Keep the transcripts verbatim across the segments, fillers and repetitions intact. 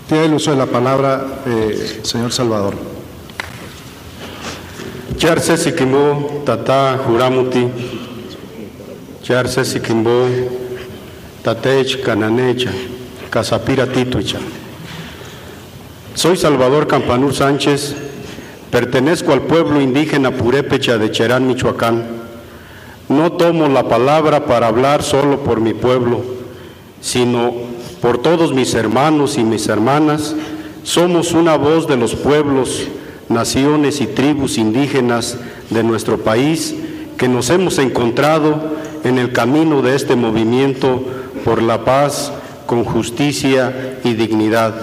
Tiene el uso de la palabra, eh, señor Salvador. Charse Sikimbo, Tata Juramuti, Charse Sikimbo, Tatech Cananecha, Casapira Tituicha. Soy Salvador Campanur Sánchez, pertenezco al pueblo indígena purépecha de Cherán, Michoacán. No tomo la palabra para hablar solo por mi pueblo, sino por todos mis hermanos y mis hermanas. Somos una voz de los pueblos, naciones y tribus indígenas de nuestro país que nos hemos encontrado en el camino de este movimiento por la paz, con justicia y dignidad.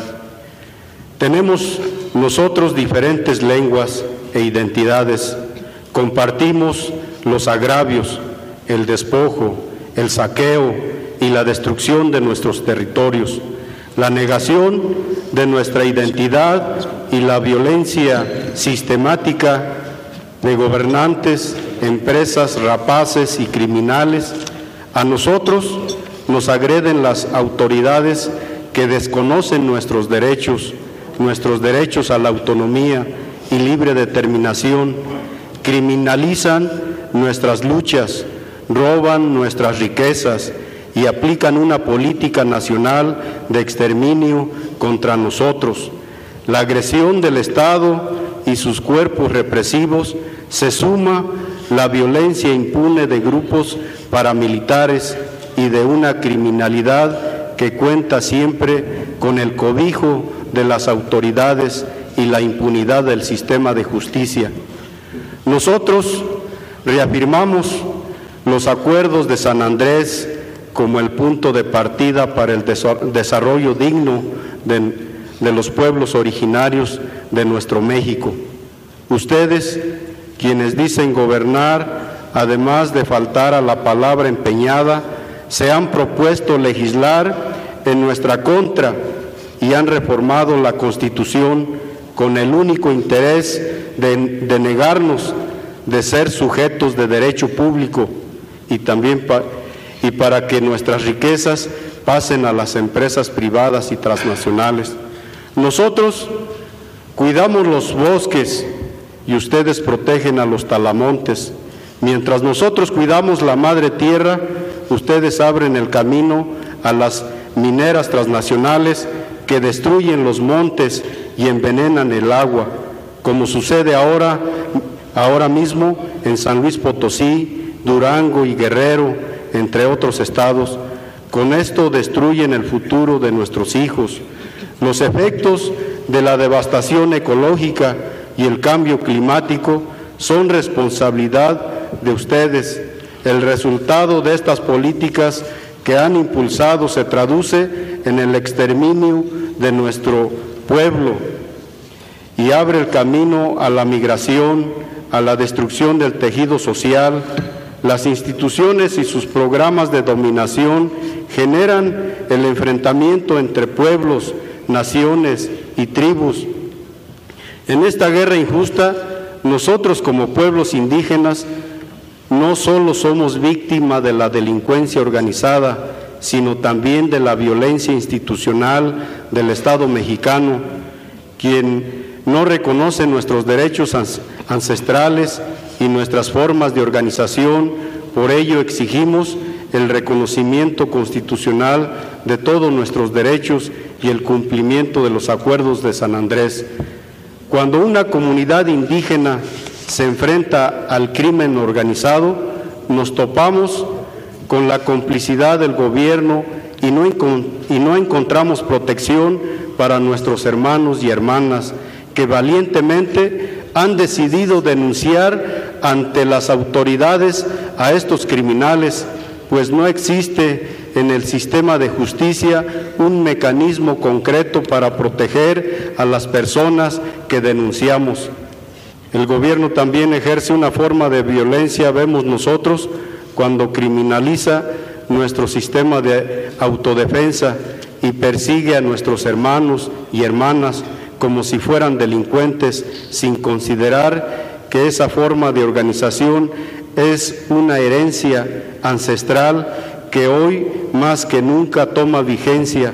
Tenemos nosotros diferentes lenguas e identidades, compartimos los agravios, el despojo, el saqueo y la destrucción de nuestros territorios, la negación de nuestra identidad y la violencia sistemática de gobernantes, empresas rapaces y criminales. A nosotros nos agreden las autoridades que desconocen nuestros derechos, nuestros derechos a la autonomía y libre determinación, criminalizan nuestras luchas, roban nuestras riquezas y aplican una política nacional de exterminio contra nosotros. La agresión del Estado y sus cuerpos represivos se suma la violencia impune de grupos paramilitares y de una criminalidad que cuenta siempre con el cobijo de las autoridades y la impunidad del sistema de justicia. Nosotros reafirmamos los acuerdos de San Andrés como el punto de partida para el desarrollo digno de, de los pueblos originarios de nuestro México. Ustedes, quienes dicen gobernar, además de faltar a la palabra empeñada, se han propuesto legislar en nuestra contra y han reformado la Constitución con el único interés de, de negarnos de ser sujetos de derecho público y también pa, y para que nuestras riquezas pasen a las empresas privadas y transnacionales. Nosotros cuidamos los bosques y ustedes protegen a los talamontes. Mientras nosotros cuidamos la madre tierra, ustedes abren el camino a las mineras transnacionales que destruyen los montes y envenenan el agua, como sucede ahora, ahora mismo en San Luis Potosí, Durango y Guerrero, entre otros estados. Con esto destruyen el futuro de nuestros hijos. Los efectos de la devastación ecológica y el cambio climático son responsabilidad de ustedes. El resultado de estas políticas que han impulsado se traduce en el exterminio de nuestro pueblo y abre el camino a la migración, a la destrucción del tejido social. Las instituciones y sus programas de dominación generan el enfrentamiento entre pueblos, naciones y tribus. En esta guerra injusta, nosotros como pueblos indígenas no solo somos víctimas de la delincuencia organizada, sino también de la violencia institucional del Estado mexicano, quien no reconoce nuestros derechos ancestrales y nuestras formas de organización. Por ello exigimos el reconocimiento constitucional de todos nuestros derechos y el cumplimiento de los acuerdos de San Andrés. Cuando una comunidad indígena se enfrenta al crimen organizado, nos topamos con la complicidad del gobierno y no, y no encontramos protección para nuestros hermanos y hermanas que valientemente han decidido denunciar ante las autoridades a estos criminales, pues no existe en el sistema de justicia un mecanismo concreto para proteger a las personas que denunciamos. El gobierno también ejerce una forma de violencia, vemos nosotros, cuando criminaliza nuestro sistema de autodefensa y persigue a nuestros hermanos y hermanas como si fueran delincuentes, sin considerar que esa forma de organización es una herencia ancestral que hoy más que nunca toma vigencia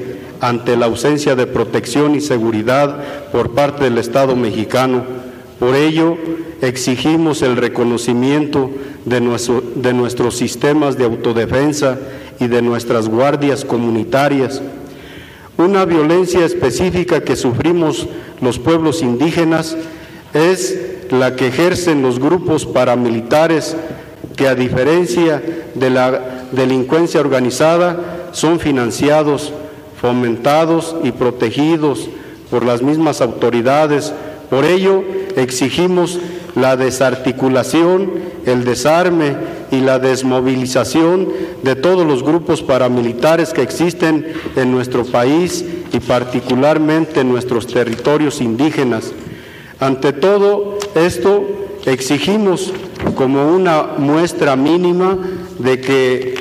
ante la ausencia de protección y seguridad por parte del Estado mexicano. Por ello, exigimos el reconocimiento de, nuestro, de nuestros sistemas de autodefensa y de nuestras guardias comunitarias. Una violencia específica que sufrimos los pueblos indígenas es la que ejercen los grupos paramilitares que, a diferencia de la delincuencia organizada, son financiados, fomentados y protegidos por las mismas autoridades. Por ello, exigimos la desarticulación, el desarme y la desmovilización de todos los grupos paramilitares que existen en nuestro país y particularmente en nuestros territorios indígenas. Ante todo esto, exigimos como una muestra mínima de que,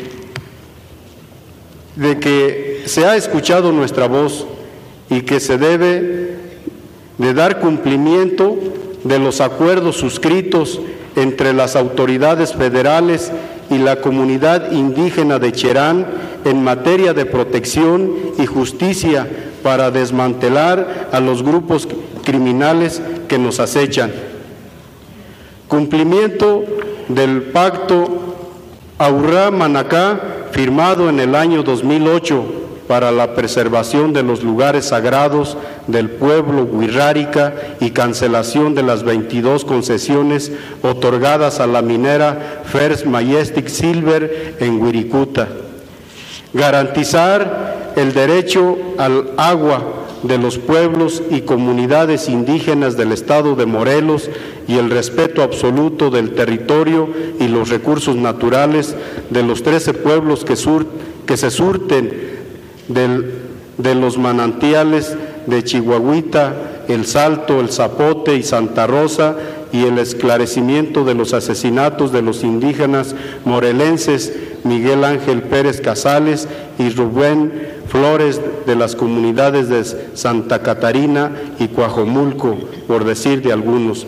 de que se ha escuchado nuestra voz y que se debe de dar cumplimiento de los acuerdos suscritos entre las autoridades federales y la comunidad indígena de Cherán en materia de protección y justicia para desmantelar a los grupos criminales que nos acechan. Cumplimiento del pacto Aurrá-Manacá, firmado en el año dos mil ocho para la preservación de los lugares sagrados del pueblo wixárika y cancelación de las veintidós concesiones otorgadas a la minera First Majestic Silver en Wirikuta. Garantizar el derecho al agua de los pueblos y comunidades indígenas del estado de Morelos y el respeto absoluto del territorio y los recursos naturales de los trece pueblos que, sur, que se surten del, de los manantiales de Chihuahuita, El Salto, El Zapote y Santa Rosa, y el esclarecimiento de los asesinatos de los indígenas morelenses Miguel Ángel Pérez Casales y Rubén Flores de las comunidades de Santa Catarina y Coajomulco, por decir de algunos.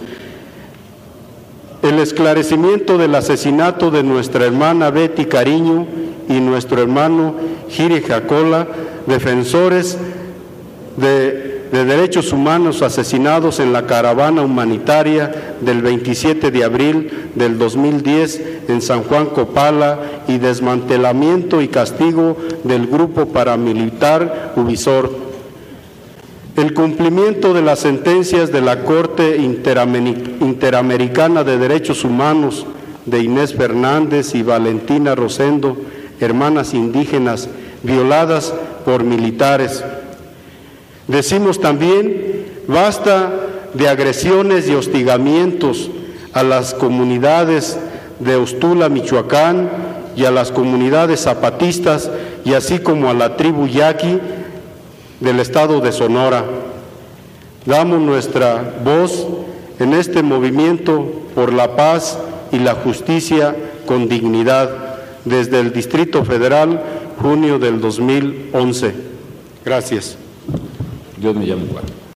El esclarecimiento del asesinato de nuestra hermana Betty Cariño y nuestro hermano Giri Jacola, defensores de, de derechos humanos asesinados en la caravana humanitaria del veintisiete de abril del dos mil diez en San Juan Copala, y desmantelamiento y castigo del grupo paramilitar Uvisor. El cumplimiento de las sentencias de la Corte Interamericana de Derechos Humanos de Inés Fernández y Valentina Rosendo, hermanas indígenas violadas por militares. Decimos también, basta de agresiones y hostigamientos a las comunidades de Ostula, Michoacán, y a las comunidades zapatistas, y así como a la tribu yaqui del estado de Sonora. Damos nuestra voz en este movimiento por la paz y la justicia con dignidad desde el Distrito Federal, junio del dos mil once. Gracias. Dios me llame Juan.